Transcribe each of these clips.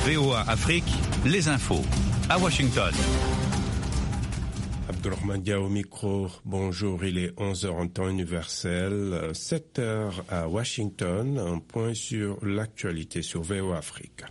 VOA Afrique, les infos. À Washington. Abdurrahman Dia au micro. Bonjour, il est 11h en temps universel, 7h à Washington. Un point sur l'actualité sur VOA Afrique.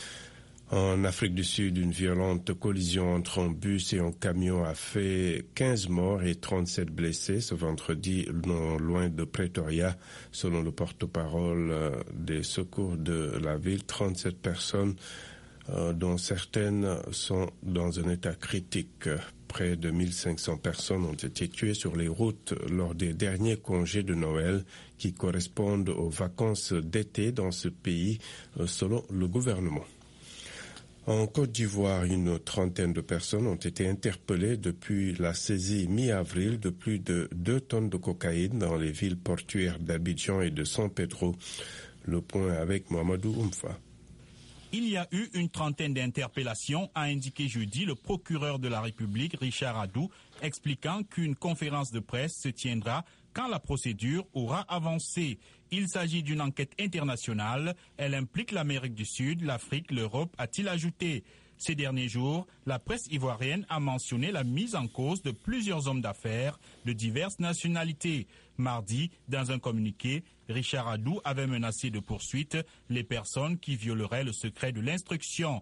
En Afrique du Sud, une violente collision entre un bus et un camion a fait 15 morts et 37 blessés ce vendredi non loin de Pretoria. Selon le porte-parole des secours de la ville, 37 personnes dont certaines sont dans un état critique. Près de 1500 personnes ont été tuées sur les routes lors des derniers congés de Noël qui correspondent aux vacances d'été dans ce pays, selon le gouvernement. En Côte d'Ivoire, une trentaine de personnes ont été interpellées depuis la saisie mi-avril de plus de 2 tonnes de cocaïne dans les villes portuaires d'Abidjan et de San Pedro. Le point avec Mohamedou Oumfa. Il y a eu une trentaine d'interpellations, a indiqué jeudi le procureur de la République, Richard Adou, expliquant qu'une conférence de presse se tiendra quand la procédure aura avancé. Il s'agit d'une enquête internationale. Elle implique l'Amérique du Sud, l'Afrique, l'Europe, a-t-il ajouté. Ces derniers jours, la presse ivoirienne a mentionné la mise en cause de plusieurs hommes d'affaires de diverses nationalités. Mardi, dans un communiqué, Richard Adou avait menacé de poursuite les personnes qui violeraient le secret de l'instruction.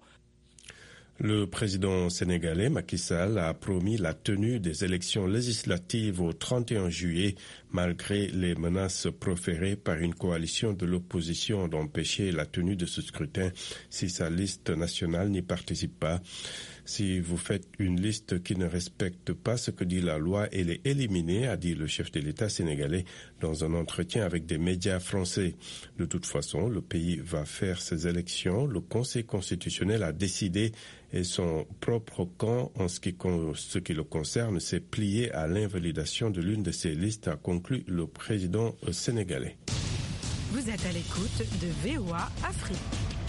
Le président sénégalais Macky Sall a promis la tenue des élections législatives au 31 juillet, malgré les menaces proférées par une coalition de l'opposition d'empêcher la tenue de ce scrutin si sa liste nationale n'y participe pas. Si vous faites une liste qui ne respecte pas ce que dit la loi, elle est éliminée, a dit le chef de l'État sénégalais dans un entretien avec des médias français. De toute façon, le pays va faire ses élections. Le Conseil constitutionnel a décidé et son propre camp, en ce qui le concerne, s'est plié à l'invalidation de l'une de ces listes, a conclu le président sénégalais. Vous êtes à l'écoute de VOA Afrique.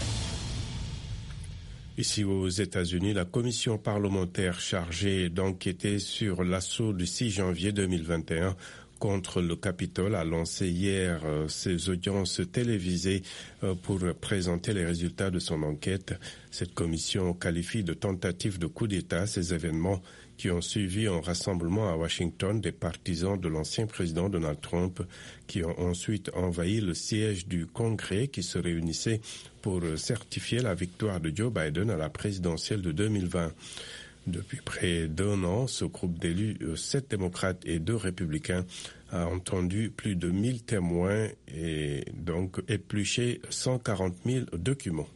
Ici aux États-Unis, la commission parlementaire chargée d'enquêter sur l'assaut du 6 janvier 2021 contre le Capitole a lancé hier ses audiences télévisées pour présenter les résultats de son enquête. Cette commission qualifie de tentative de coup d'État ces événements qui ont suivi un rassemblement à Washington des partisans de l'ancien président Donald Trump qui ont ensuite envahi le siège du Congrès qui se réunissait pour certifier la victoire de Joe Biden à la présidentielle de 2020. Depuis près d'1 an, ce groupe d'élus, 7 démocrates et 2 républicains, a entendu plus de 1000 témoins et donc épluché 140 000 documents.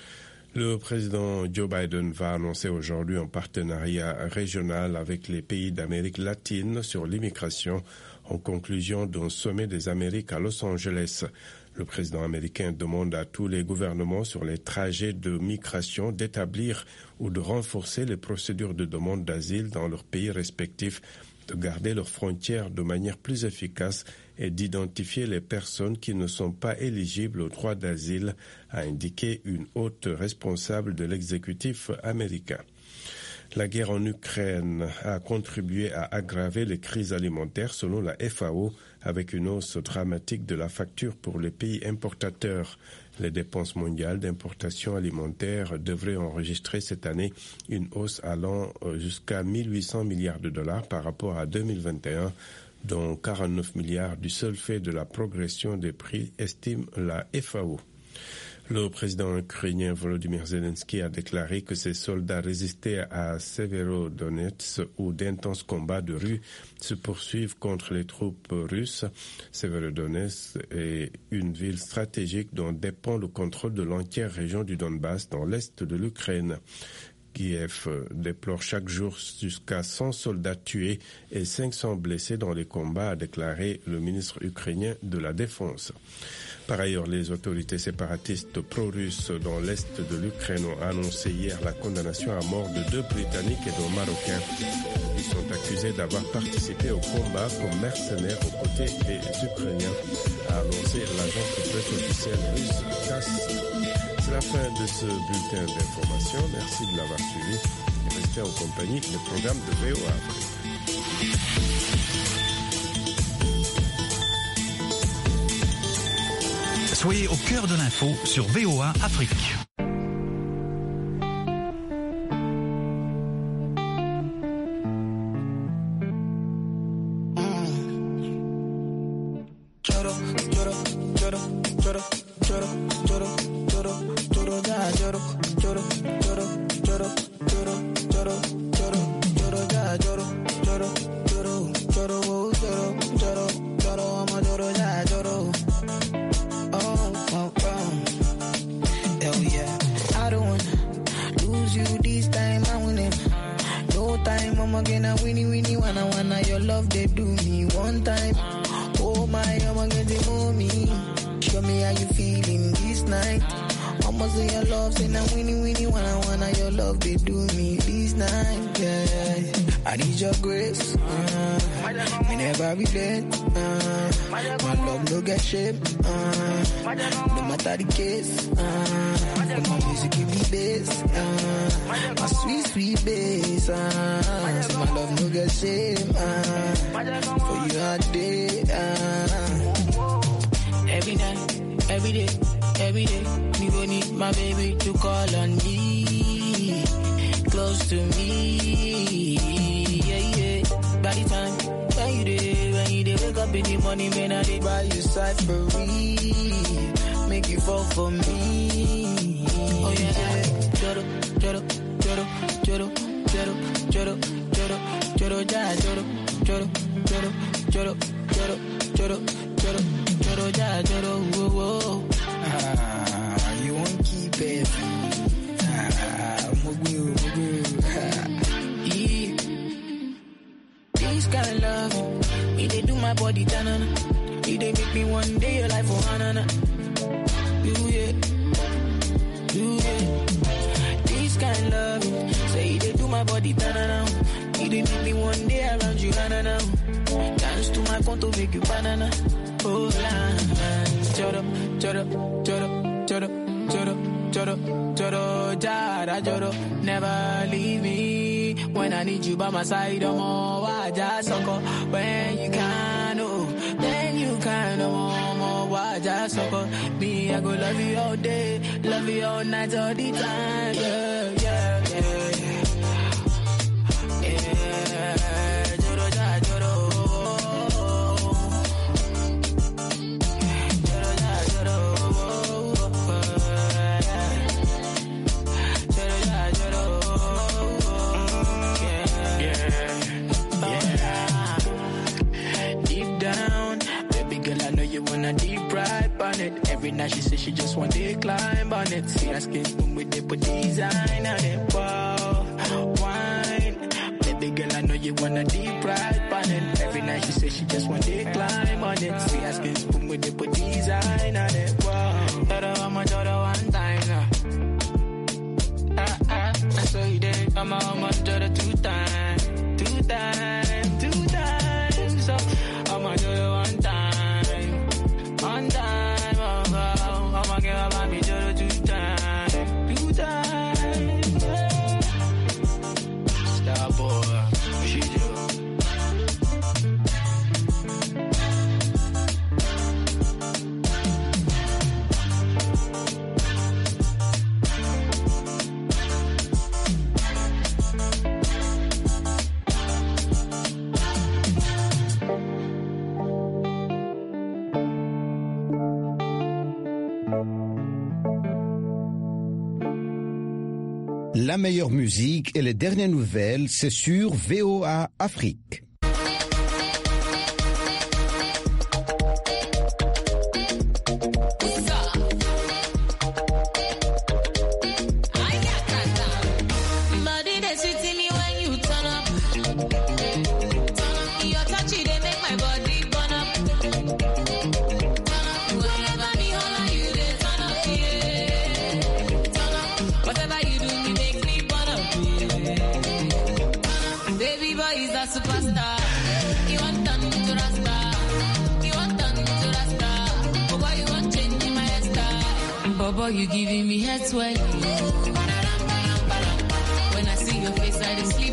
Le président Joe Biden va annoncer aujourd'hui un partenariat régional avec les pays d'Amérique latine sur l'immigration en conclusion d'un sommet des Amériques à Los Angeles. Le président américain demande à tous les gouvernements sur les trajets de migration d'établir ou de renforcer les procédures de demande d'asile dans leurs pays respectifs, de garder leurs frontières de manière plus efficace et d'identifier les personnes qui ne sont pas éligibles au droit d'asile, a indiqué une haute responsable de l'exécutif américain. La guerre en Ukraine a contribué à aggraver les crises alimentaires selon la FAO avec une hausse dramatique de la facture pour les pays importateurs. Les dépenses mondiales d'importation alimentaire devraient enregistrer cette année une hausse allant jusqu'à 1800 milliards de dollars par rapport à 2021, dont 49 milliards du seul fait de la progression des prix, estime la FAO. Le président ukrainien Volodymyr Zelensky a déclaré que ses soldats résistaient à Severodonetsk où d'intenses combats de rue se poursuivent contre les troupes russes. Severodonetsk est une ville stratégique dont dépend le contrôle de l'entière région du Donbass dans l'est de l'Ukraine. Kiev déplore chaque jour jusqu'à 100 soldats tués et 500 blessés dans les combats, a déclaré le ministre ukrainien de la Défense. Par ailleurs, les autorités séparatistes pro-russes dans l'est de l'Ukraine ont annoncé hier la condamnation à mort de 2 Britanniques et d'un Marocain. Ils sont accusés d'avoir participé au combat comme mercenaires aux côtés des Ukrainiens, a annoncé l'agence de presse officielle russe TASS. C'est la fin de ce bulletin d'information. Merci de l'avoir suivi et restez en compagnie des programmes de VOA Afrique. Soyez au cœur de l'info sur VOA Afrique. choro, choro, choro, choro, choro, ja, choro, choro, choro, choro, choro, choro, choro, choro, ja, choro, choro, choro, choro, choro, choro, choro, I'm a choro, ja, choro. Oh, oh, oh. Hell yeah. I don't wanna lose you this time, I win it. No time, I'm gonna winnie, wanna, your love, they do me one time. Oh my, I'm gonna get mommy. Show me how you feeling this night. Almost say your love, say now winnie, wanna, your love, they do me this night, yeah. I need your grace, me never regret, my love no get shame, no matter the case, but my music give me bass, my sweet bass, so my love no get shame, for you all day, every night, every day, me gon' need my baby to call on me, close to me, yeah. By the time when you dey wake up in the morning, man, I dey buy you cyphery, make you fall for me. Oh yeah, choro, choro, choro, choro, choro, choro, choro, choro, ja, choro, choro, choro, choro, choro, choro, choro, choro, ja, choro, whoa, whoa. You won't keep it. This kind of love, it they do my body tanana. It they make me one day your life for hanana. Do it. This kind of love, say it they do my body tanana. It they make me one day around you hanana. Dance to my conto, make you banana. Oh la, choro, choro, choro, choro. Choro, choro, choro, jara, choro, never leave me. When I need you by my side, I'm all waja soko. When you can, oh, then you can, oh, waja soko. Me, I go love you all day, love you all night, all the time, yeah, yeah, yeah. Every night she says she just want to climb on it. See her skin boom with the put design on it. Wow, wine. Baby girl, I know you wanna deep ride on it. Every night she says she just want to climb on it. See her skin boom with the put design on it. Wow, Joro, I'm a Joro one time now. I saw you there. I'm a Joro two times. So I'm a Joro one time. One time. I'ma give her my Joro two times. Yeah. Star boy, she do. La meilleure musique et les dernières nouvelles, c'est sur VOA Afrique. Superstar, you want them to rasta, you want them to rasta. But why you want changing my hairstyle? Bobo, you giving me head swelling. When I see your face, I just sleep.